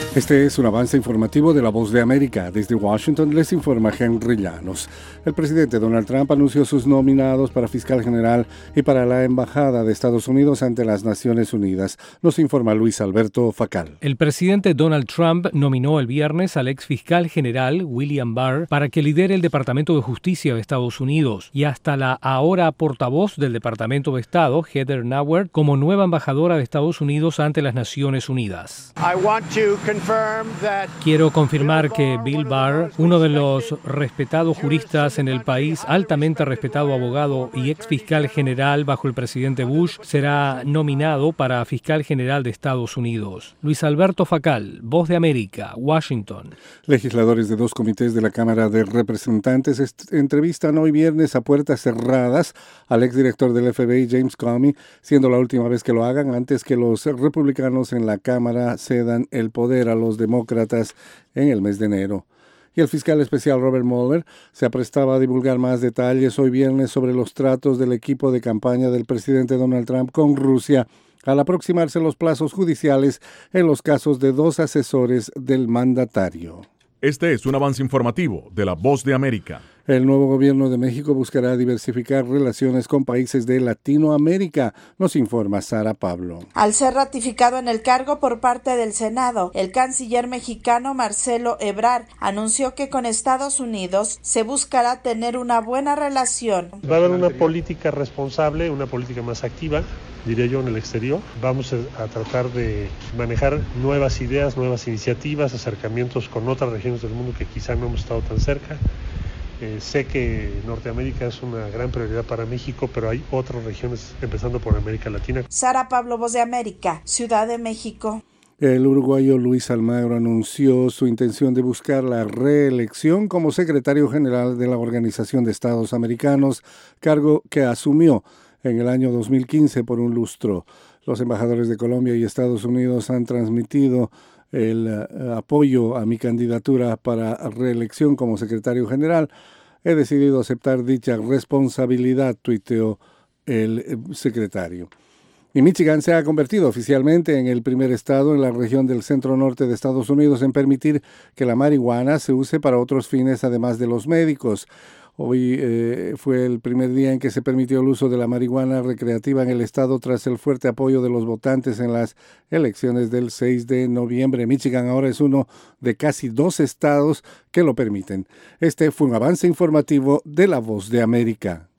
Este es un avance informativo de La Voz de América. Desde Washington les informa Henry Llanos. El presidente Donald Trump anunció sus nominados para fiscal general y para la Embajada de Estados Unidos ante las Naciones Unidas. Nos informa Luis Alberto Facal. El presidente Donald Trump nominó el viernes al ex fiscal general William Barr para que lidere el Departamento de Justicia de Estados Unidos y hasta la ahora portavoz del Departamento de Estado, Heather Nauert, como nueva embajadora de Estados Unidos ante las Naciones Unidas. Quiero confirmar que Bill Barr, uno de los respetados juristas en el país, altamente respetado abogado y ex fiscal general bajo el presidente Bush, será nominado para fiscal general de Estados Unidos. Luis Alberto Facal, Voz de América, Washington. Legisladores de dos comités de la Cámara de Representantes entrevistan hoy viernes a puertas cerradas al exdirector del FBI, James Comey, siendo la última vez que lo hagan antes que los republicanos en la Cámara cedan el poder a los demócratas en el mes de enero. Y el fiscal especial Robert Mueller se aprestaba a divulgar más detalles hoy viernes sobre los tratos del equipo de campaña del presidente Donald Trump con Rusia al aproximarse los plazos judiciales en los casos de dos asesores del mandatario. Este es un avance informativo de La Voz de América. El nuevo gobierno de México buscará diversificar relaciones con países de Latinoamérica, nos informa Sara Pablo. Al ser ratificado en el cargo por parte del Senado, el canciller mexicano Marcelo Ebrard anunció que con Estados Unidos se buscará tener una buena relación. Va a haber una política responsable, una política más activa, diría yo, en el exterior. Vamos a tratar de manejar nuevas ideas, nuevas iniciativas, acercamientos con otras regiones del mundo que quizá no hemos estado tan cerca. Sé que Norteamérica es una gran prioridad para México, pero hay otras regiones, empezando por América Latina. Sara Pablo, Voz de América, Ciudad de México. El uruguayo Luis Almagro anunció su intención de buscar la reelección como secretario general de la Organización de Estados Americanos, cargo que asumió en el año 2015 por un lustro. Los embajadores de Colombia y Estados Unidos han transmitido el apoyo a mi candidatura para reelección como secretario general. He decidido aceptar dicha responsabilidad, tuiteó el secretario. Y Michigan se ha convertido oficialmente en el primer estado en la región del centro norte de Estados Unidos en permitir que la marihuana se use para otros fines además de los médicos. Hoy fue el primer día en que se permitió el uso de la marihuana recreativa en el estado tras el fuerte apoyo de los votantes en las elecciones del 6 de noviembre. Michigan ahora es uno de casi 2 estados que lo permiten. Este fue un avance informativo de La Voz de América.